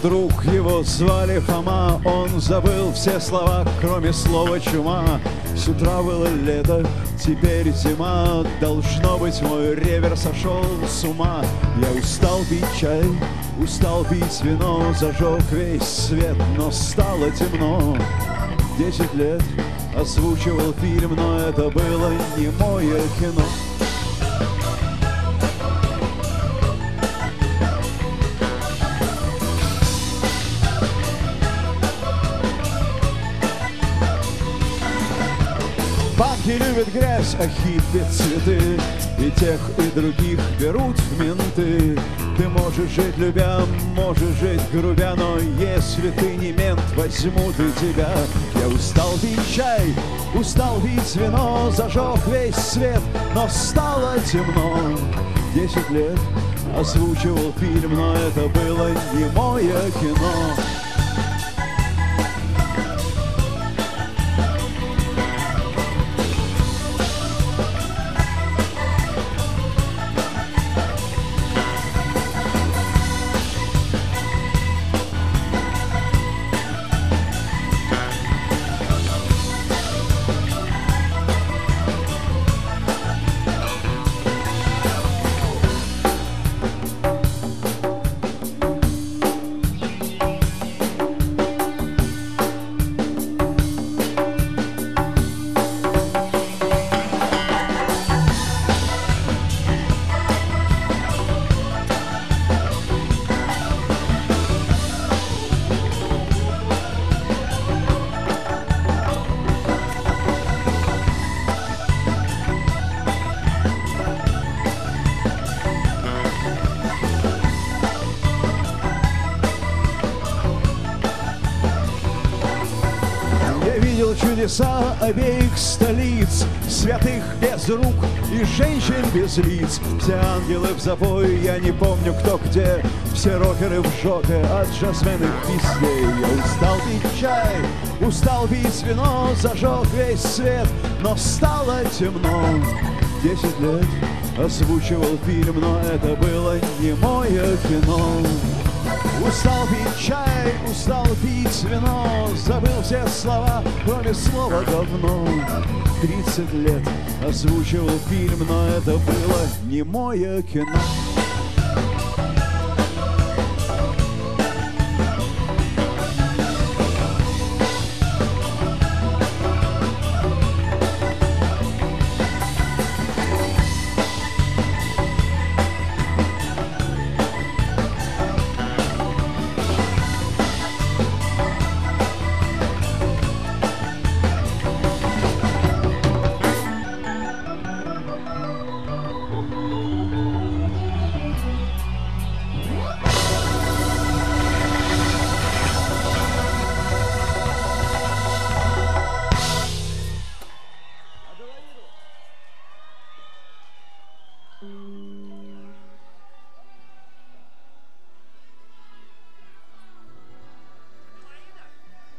друг, его звали Фома. Он забыл все слова, кроме слова чума. С утра было лето, теперь зима. Должно быть, мой ревер сошел с ума. Я устал пить чай, устал пить вино. Зажег весь свет, но стало темно. 10 лет озвучивал фильм, но это было не мое кино. Панки любят грязь, а хиппи цветы. И тех, и других берут в менты. Ты можешь жить любя, можешь жить грубя, но если ты не мент, возьмут и тебя. Я устал пить чай, устал пить вино. Зажег весь свет, но стало темно. 10 лет озвучивал фильм, но это было не мое кино. Чудеса обеих столиц, святых без рук и женщин без лиц. Все ангелы в запое, я не помню кто где. Все рокеры в жопе от жасменных песней. Я устал пить чай, устал пить вино. Зажег весь свет, но стало темно. 10 лет озвучивал фильм, но это было не мое кино. Устал пить чай, устал пить вино. Забыл все слова, кроме слова говно. 30 лет озвучивал фильм, но это было не мое кино.